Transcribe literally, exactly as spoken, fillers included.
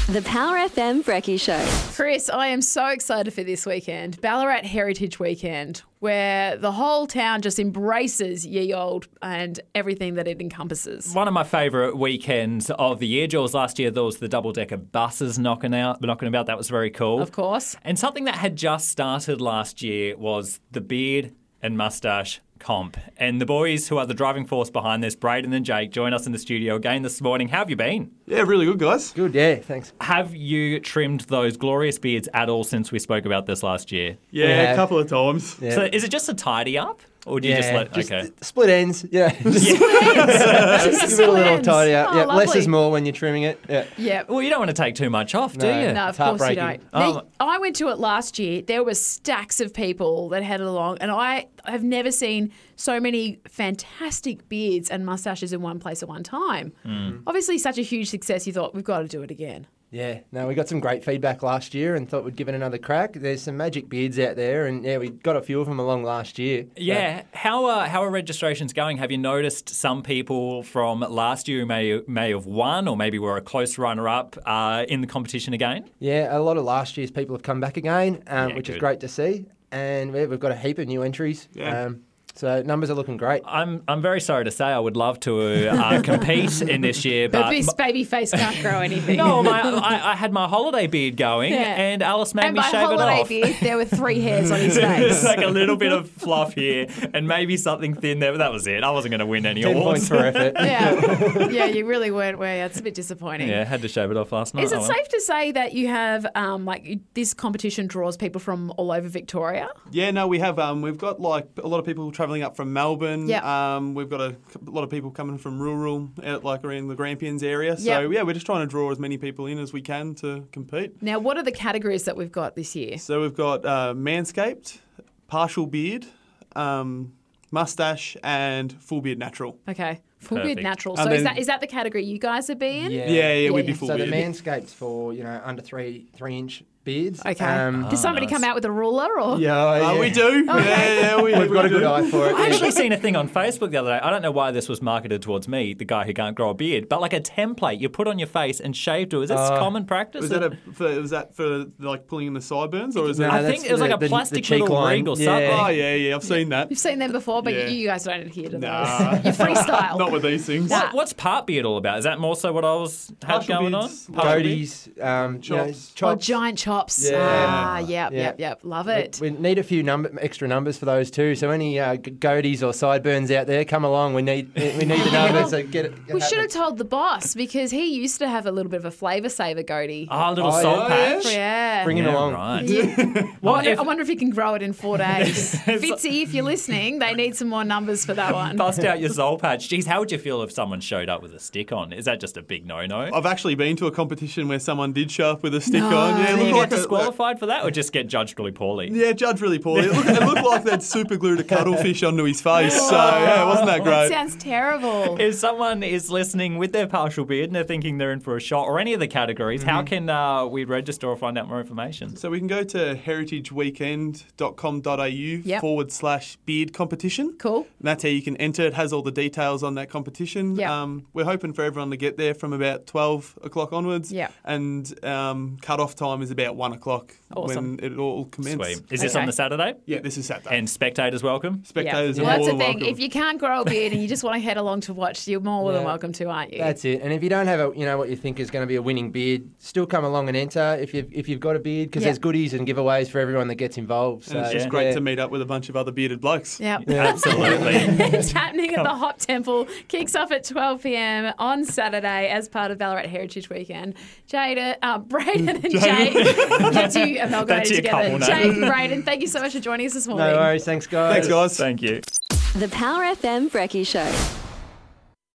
The Power F M Brekkie Show. Chris, I am so excited for this weekend, Ballarat Heritage Weekend, where the whole town just embraces ye old and everything that it encompasses. One of my favourite weekends of the year, Jules. Last year there was the double-decker buses knocking out, knocking about. That was very cool. Of course. And something that had just started last year was the beard and moustache comp. And the boys who are the driving force behind this, Braden and Jake, join us in the studio again this morning. How have you been? Yeah, really good, guys. Good, yeah, thanks. Have you trimmed those glorious beards at all since we spoke about this last year? Yeah, Yeah. a couple of times. Yeah. So is it just a tidy up? Or do you yeah, just let... just okay. split ends, yeah. Just Just give it a little ends. tidy up. Oh, yeah, less lovely. is more when you're trimming it. Yeah. Yeah. Well, you don't want to take too much off, do No. you? No, of It's course you heartbreaking. don't. Oh. Now, I went to it last year. There were stacks of people that headed along, and I have never seen so many fantastic beards and mustaches in one place at one time. Mm. Obviously, such a huge success, you thought, we've got to do it again. Yeah, no, we got some great feedback last year and thought we'd give it another crack. There's some magic beards out there, and yeah, we got a few of them along last year. Yeah. How are, how are registrations going? Have you noticed some people from last year who may, may have won or maybe were a close runner-up uh, in the competition again? Yeah, a lot of last year's people have come back again, um, Yeah, which good. is great to see. And yeah, we've got a heap of new entries. Yeah. Um, so numbers are looking great. I'm I'm very sorry to say I would love to uh, compete in this year, But but... this baby face can't grow anything. No, my, I, I had my holiday beard going, Yeah. and Alice made and me by shave it holiday off. beard, there were three hairs on his There's face. like a little bit of fluff here, and maybe something thin there, but that was it. I wasn't going to win any Ten awards. points for effort. Yeah, yeah, you really weren't, were you? It's a bit disappointing. Yeah, had to shave it off last night. Is Oh, it well. safe to say that you have, um, like, this competition draws people from all over Victoria? Yeah, no, we have. Um, we've got like a lot of people travelling up from Melbourne. Yep. Um, we've got a, a lot of people coming from rural, out like around the Grampians area. So Yep. yeah, we're just trying to draw as many people in as we can to compete. Now, what are the categories that we've got this year? So we've got uh, manscaped, partial beard, um, mustache, and full beard natural. Okay, full beard Perfect. natural. And So is then- that is that the category you guys are being? Yeah. Yeah, yeah, we'd Yeah. be full So the beard. Manscaped's for, you know, under three three inch beards. Okay. Um, Does somebody nice. come out with a ruler or? yeah, Uh, yeah. we do. Yeah, yeah, we, We've we got a do. good eye for it. I actually seen a thing on Facebook the other day. I don't know why this was marketed towards me, the guy who can't grow a beard, but like a template you put on your face and shave to. Is this Uh, common practice? Was that a for, was that for like pulling in the sideburns or is No, it? I that's think it was like the- a the- the plastic cheek little line. rig or Yeah. something. Oh yeah, yeah, I've seen that. You've seen them before, but Yeah. you, you guys don't adhere to those. Nah. You freestyle. Not with these things. Nah. What, what's part beard all about? Is that more so what I was had Partial going beards. on? Partial beard. Goatees, um, you know, Chops. Oh, chops. giant chops. Yeah. Ah, yep, Yeah. yep, yep. Love it. We, we need a few number, extra numbers for those too. So any uh, g- goatees or sideburns out there, come along. We need we need the numbers. So get it. We should have told the boss because he used to have a little bit of a flavour saver goatee. Oh, a little Oh, salt yeah. patch. Yeah. Bring him Yeah, along. right. Yeah. I, Well, wonder, if- I wonder if you can grow it in four days. Fitzy, if you're listening, they need some more numbers for that one. Bust out your soul patch. Geez, how would you feel if someone showed up with a stick on? Is that just a big no-no? I've actually been to a competition where someone did show up with a stick No. on. Yeah, Do it you looked get like a- disqualified for that or just get judged really poorly? Yeah, judged really poorly. It looked, it looked like they'd super glued a cuttlefish onto his face. So yeah, it wasn't that That great. sounds terrible. If someone is listening with their partial beard and they're thinking they're in for a shot or any of the categories, Mm-hmm. how can uh, we register or find out more information? So we can go to heritage weekend dot com dot a u Yep. forward slash beard competition. Cool. And that's how you can enter. It has all the details on that competition. Yep. Um, we're hoping for everyone to get there from about twelve o'clock onwards. Yep. And um, cut-off time is about one o'clock Awesome. when it all commences. Sweet. Is this Okay. on the Saturday? Yeah, this is Saturday. And spectators welcome? Spectators Well, are that's more the than thing. welcome. If you can't grow a beard and you just want to head along to watch, you're more than Yeah. welcome to, aren't you? That's it. And if you don't have a, you know, what you think is going to be a winning beard, still come along and enter if you've if you've got a beard because Yeah. there's goodies and giveaways for everyone that gets involved. So and it's just yeah. great yeah. to meet up with a bunch of other bearded blokes. Yep. Absolutely. It's happening at the Hop Temple. Kicks off at twelve p.m. on Saturday as part of Ballarat Heritage Weekend. Jada, uh, Braden and Jake. That's you amalgamated That's your together. couple Jake, name. Braden, thank you so much for joining us this morning. No worries. Thanks, guys. Thanks, guys. Thank you. The Power F M Brekkie Show.